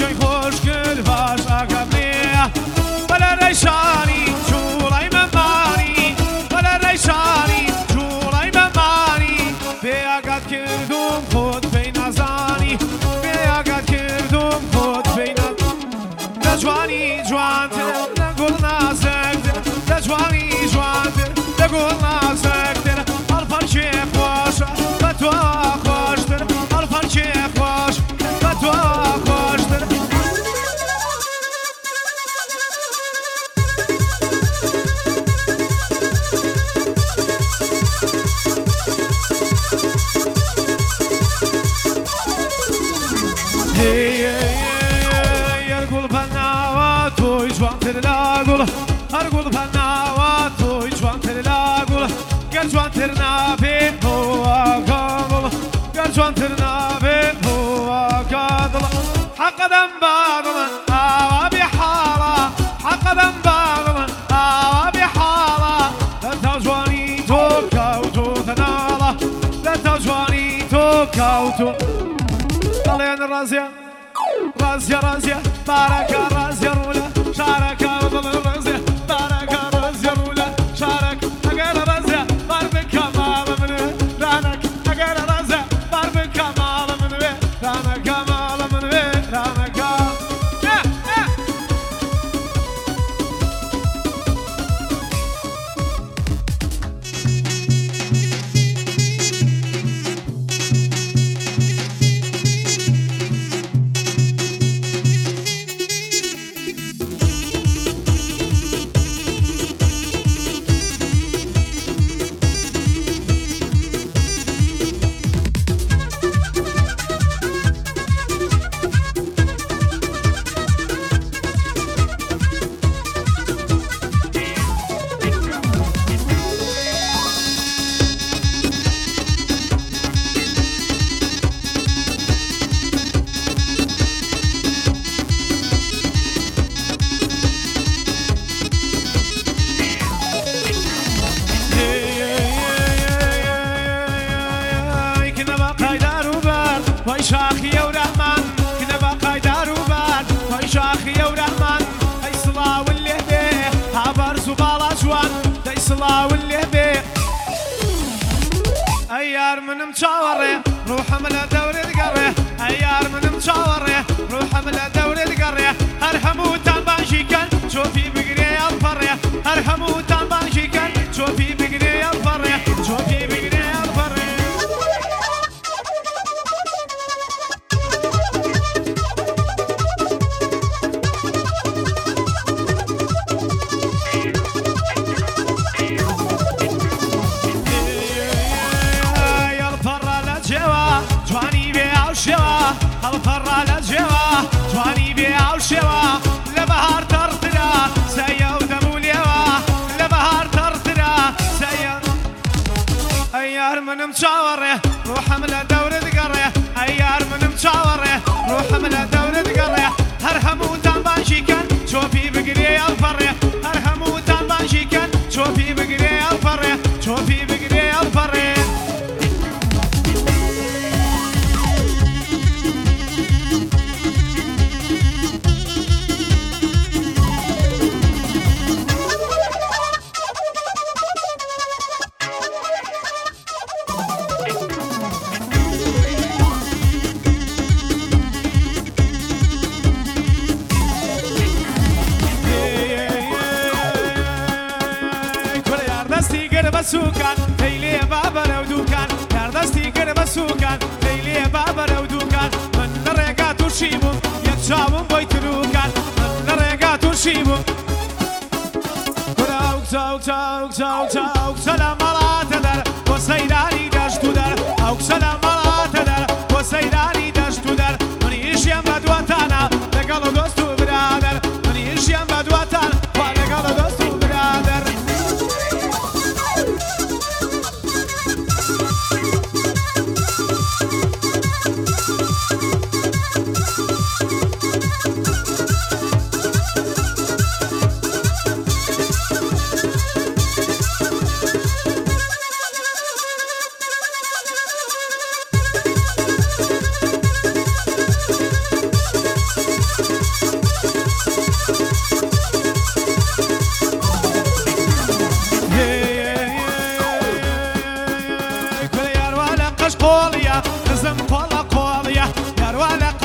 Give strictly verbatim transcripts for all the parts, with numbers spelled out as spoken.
جاي خوش كل باش أقبليه ولا ريشاني شوراي مماني ولا ريشاني شوراي مماني بيا قد كردوم خود بين أزاني بيا قد كردوم خود بين لجواني جوانتر نقول ناسكتر لجواني جوانتر نقول ناسكتر الفرشي خوش فتوى خوشتر الفرشي خوش فتوى خوشتر يرقل بناوات ويجوانتر لاقل أرقل بناوات ويجوانتر لاقل قال جوانتر نابين هو قابل قال جوانتر نابين هو قابل حق دم باطل آوى بحالة حق دم باطل آوى بحالة لا تجواني توكا وتوثنالة لا تجواني توكا وتو طلعنا الرازية رازية رازية باركة رازية رولا شاركة وضل الرازية باركة رازية رولا شارك أقل رازية ضرب كمال من رانك أقل رازية ضرب كمال من رانك كمال من رانك شاخي ورحمن كنا بقى دار وبار هاي شاخي ورحمن هاي صلاة واللي بيه عبر زبالة جوان هاي صلاة واللي بيه أيار من مشاوري روح من دورة قرية أيار من مشاوري روح من دورة قرية أرحمو تنبانشي كان شوفي بقري الفرية أرحمو تنبانشي كان شوفي بقري الفرية شوفي بقري الفرية الفر على جوا جواني بيع وشوا لبهار ترترا سيا ودمو اليوا لبهار ترترا سيا أيار من مشاورة روح من دورة قرية أيار من مشاورة روح من دورة قرية هرهمو تنبانشي كان شوفي بقري الفرية هرهمو تنبانشي كان شوفي بقري الفرية شوفي بقري الفرية سوكان ليلي بابا لو دوكان ياردستي قرب سوكان ليلي بابا لو دوكان من الرقات وشيبو يتشاوم بيتروكان من الرقات وشيبو كراوك تاوك تاوك تاوك تاوك سلام على تدر وسيداني دشتو در اوك سلام على تدر وسيداني دشتو در من يشيم بدواتانا لقالو دوستو برادر من يشيم بدواتانا ولقالو دوستو برادر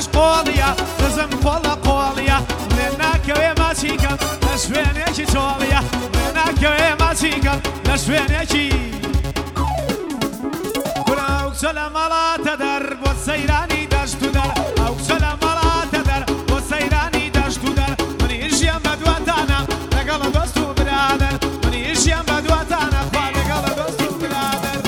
خوش قوليا دزم قولا قوليا لناكوي ما تيكم لشوينيكي توليا لناكوي ما تيكم لشوينيكي كنا وكسلم لا تدر والسيراني دشت در أو كسلم لا تدر والسيراني دشت در من يجي بدوتانا لقل دوستو برادر من يجي بدوتانا لقل دوستو برادر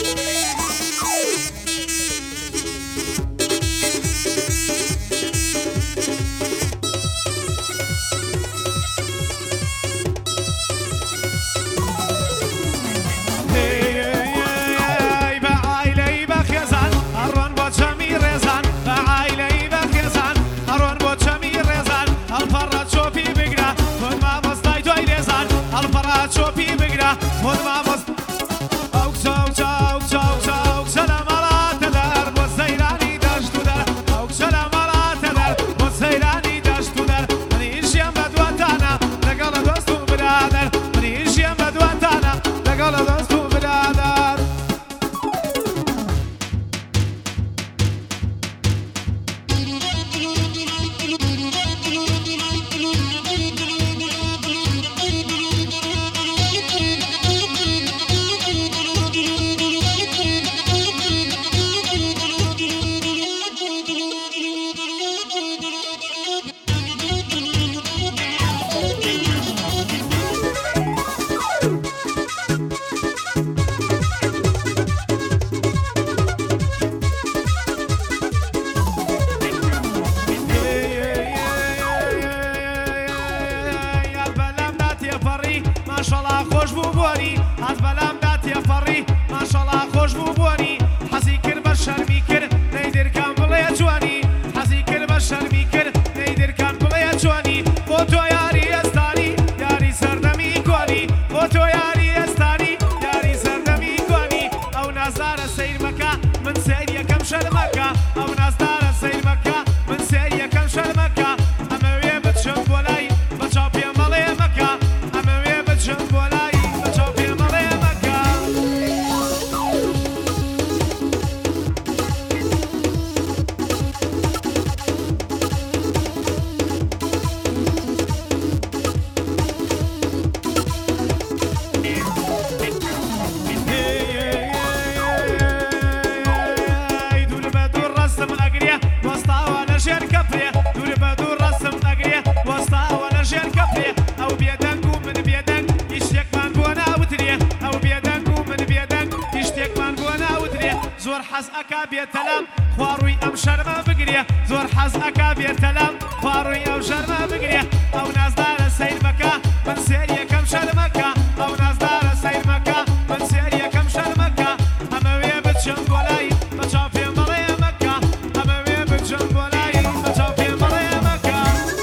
شوفي بقرا خذ ما بص أو كسو كسو كسو كسو كسلام لا تدر والسيراني دشت در أو كسلام لا تدر والسيراني دشت در من يجيم بدوتانا لقل دوستو برادر من يجيم بدوتانا لقل دوستو برادر ما شاء الله خوش بو بوني هات بلام دات يا فري ما شاء الله خوش بو بوني حسي كر بشر بيكر نيدر كان بلا جواني حسي كر بشر بيكر نيدر كان بلا جواني فوتو ياري استاني ياري سردمي كواني فوتو ياري استاني ياري سردمي كواني او نازار سير مكة من سير كم شر مكة او نازار سير مكة من سير كم شر مكة اما وي بتشم بولاي بتشوف يا مالي مكة جنب ولاي بتشوف يا مالي مكة دول بدور رسم أقريه وسطا وانا شير كفريه دول بدور رسم أقريه وسطا وانا شير كفريه أو بيدك ومن بيدك يشتيك من بونا وتريه أو بيدك ومن بيدك يشتيك من بونا وتريه زور حز أكابي تلام خواروي أم شرما بقريه زور حز أكابي تلام خواروي أم شرما بقريه أو ناس دار السير مكة من سيريا كم شر مكة أو ناس دار السير مكة من سيريا كم شر مكة أما ويا بتشم ولاي بتشوف يا مالي مكة أما ويا بتشم ولاي بتشوف يا مالي مكة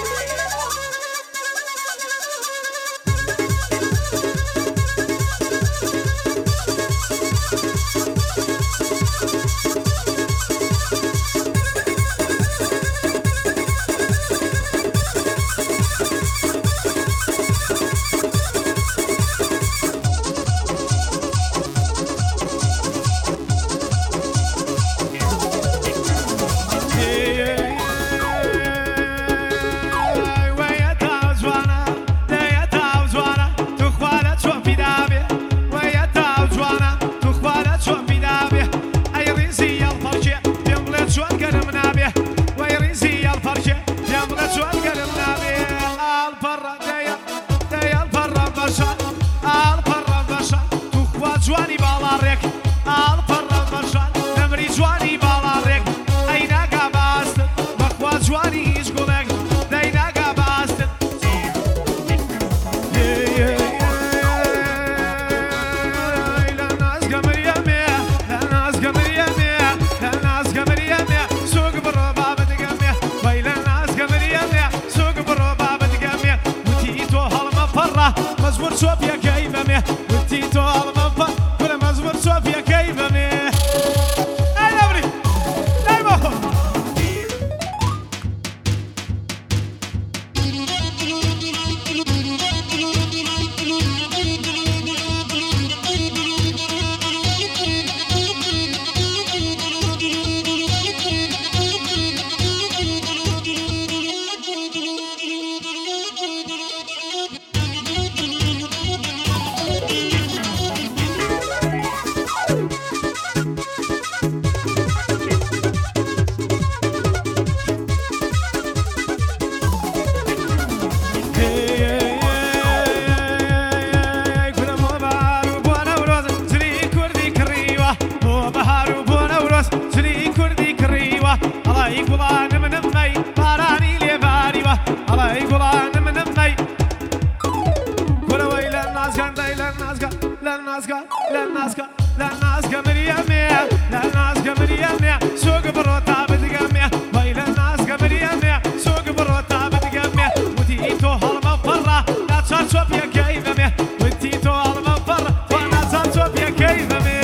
جواني بالارك الفر مشان نمري جواني بالارك اينا قباست مخوا جواني يشغلك دينا قباست لناس قمر يمي لناس قمر يمي لناس قمر يمي سوق بالرباب تقمي وي لناس قمر يمي سوق بالرباب تقمي وتيتو هالمفرة مزبور شوفيا كيفمي وتيتو هالمفرة كل مزبور شوفيا كيفمي انا ابري دايما نازكا لا نازكا لا نازكا مريمي لا نازكا مريمي سوق بروتا بتقمي وي لا نازكا مريمي سوق بروتا بتقمي وتيتو هالمفرة لا تشرشو بيا كيفمي وتيتو هالمفرة وانا تشرشو بيا كيفمي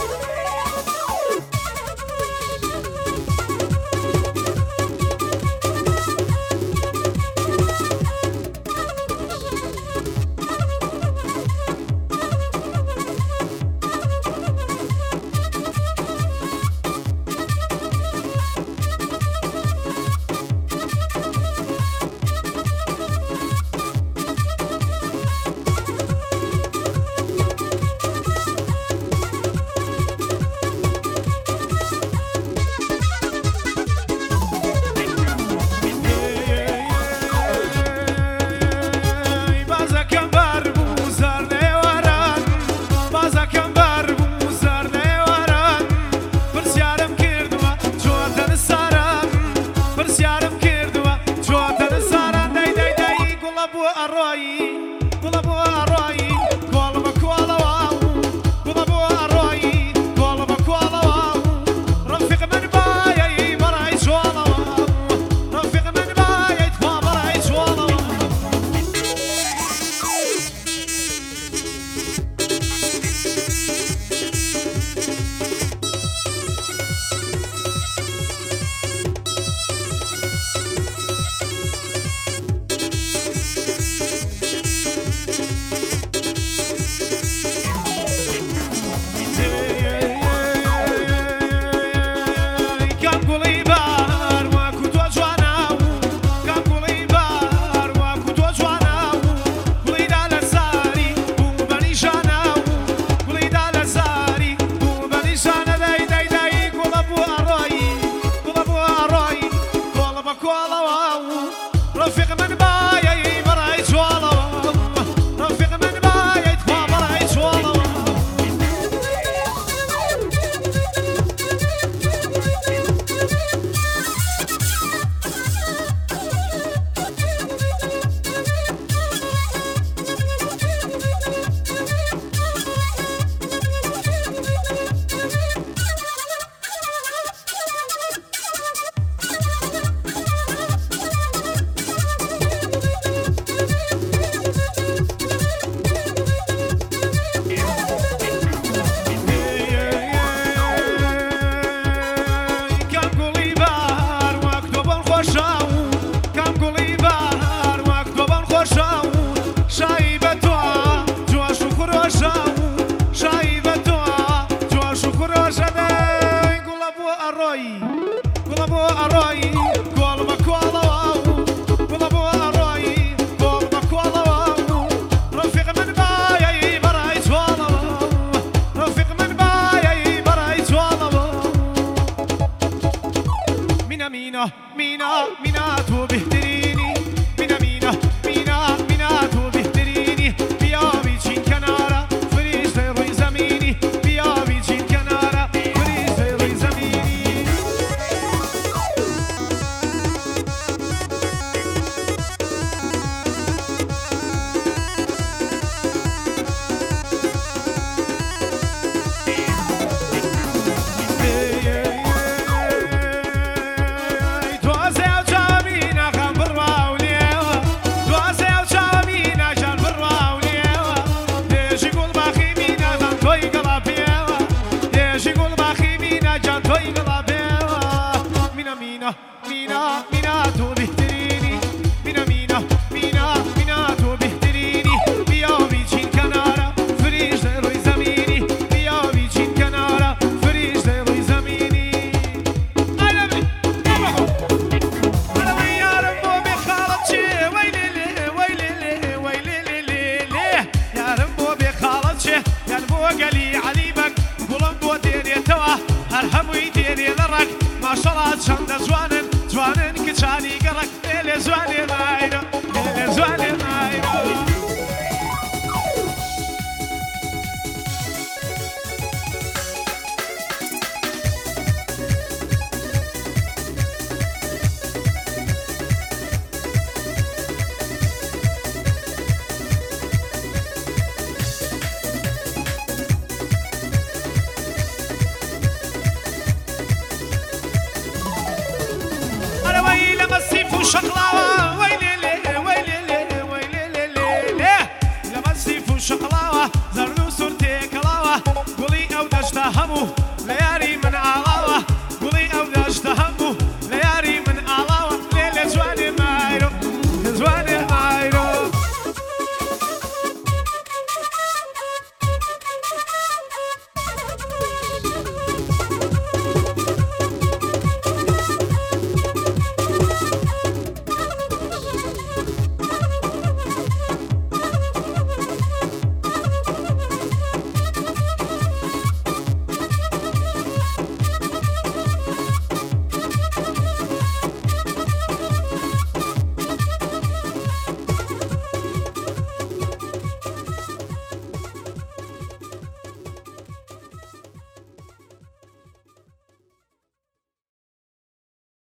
ما شاء الله چند جوانن جوانن که چانی گرک دل جوانی نایرا دل جوانی نایرا